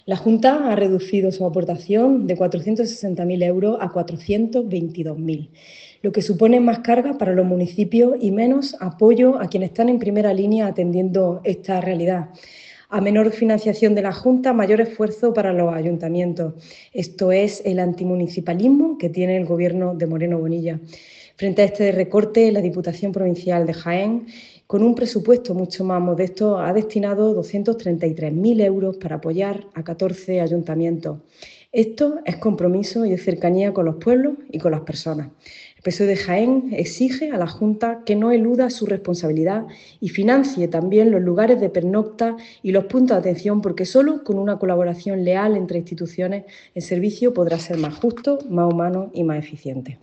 La Junta ha reducido su aportación de 460.000 euros a 422.000, lo que supone más carga para los municipios y menos apoyo a quienes están en primera línea atendiendo esta realidad. A menor financiación de la Junta, mayor esfuerzo para los ayuntamientos. Esto es el antimunicipalismo que tiene el Gobierno de Moreno Bonilla. Frente a este recorte, la Diputación Provincial de Jaén, con un presupuesto mucho más modesto, ha destinado 233.000 euros para apoyar a 14 ayuntamientos. Esto es compromiso y es cercanía con los pueblos y con las personas. El PSOE de Jaén exige a la Junta que no eluda su responsabilidad y financie también los lugares de pernocta y los puntos de atención, porque solo con una colaboración leal entre instituciones el servicio podrá ser más justo, más humano y más eficiente.